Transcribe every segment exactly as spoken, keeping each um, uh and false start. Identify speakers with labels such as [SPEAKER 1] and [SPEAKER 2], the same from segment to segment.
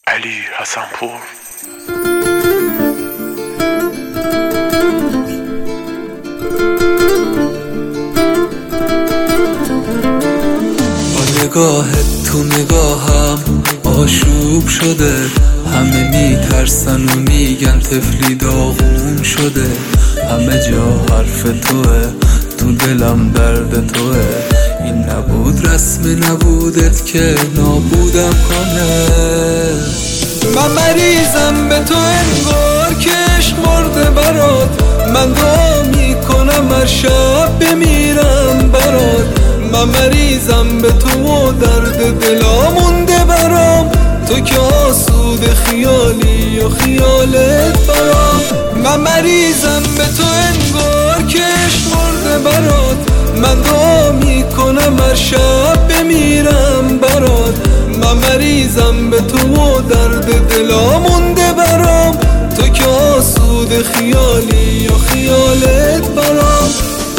[SPEAKER 1] علی حسن‌پور.
[SPEAKER 2] با نگاهت تو نگاهم آشوب شده، همه میترسن و میگن طفلی داغون شده. همه جا حرف توه، تو دلم درد توه. این نبود رسم نبودت که نابودم کنه. من مریضم به تو انگار که عشق مرده برات. من دعا میکنم هر شب بمیرم برات. من مریضم به تو و درد دلا مونده برام. تو که آسود خیالی و خیالت برام. من مریضم به تو انگار که عشق مرده برات. من دعا میکنم هر شب بمیرم برات. من مریضم به تو و درد دلا مونده برام. تو که آسود خیالی و خیالت برام.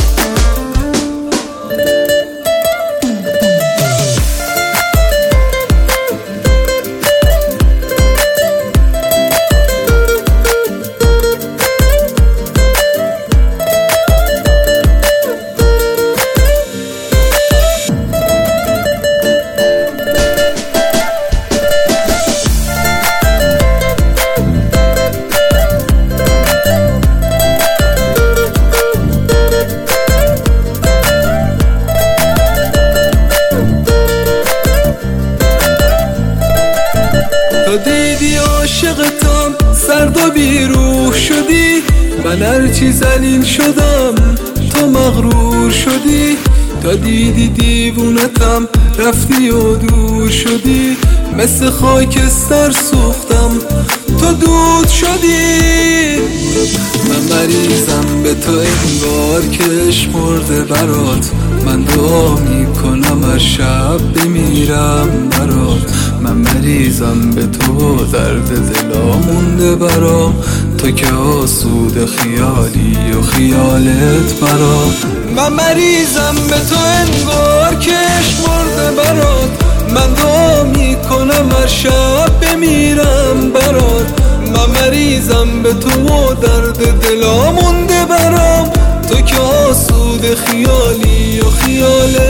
[SPEAKER 2] تا دیدی عاشقتم سرد و بیروح شدی. من هرچی ذلیل شدم تو مغرور شدی. تا دیدی دیوونتم رفتی و دور شدی. مثل خاکستر سوختم تو دود شدی. من مریضم به تو انگار که عشق مرده برات. من دعا میکنم هر شب بمیرم برات. من مریضم به تو درد دلا مونده برام. تو که آسود خیالی و خیالت برام. من مریضم به تو انگار که عشق مرده برات. من دعا میکنم هر شب بمیرم برات. من مریضم به تو و درد دلا مونده برام. تو که آسود خیالی و خیالت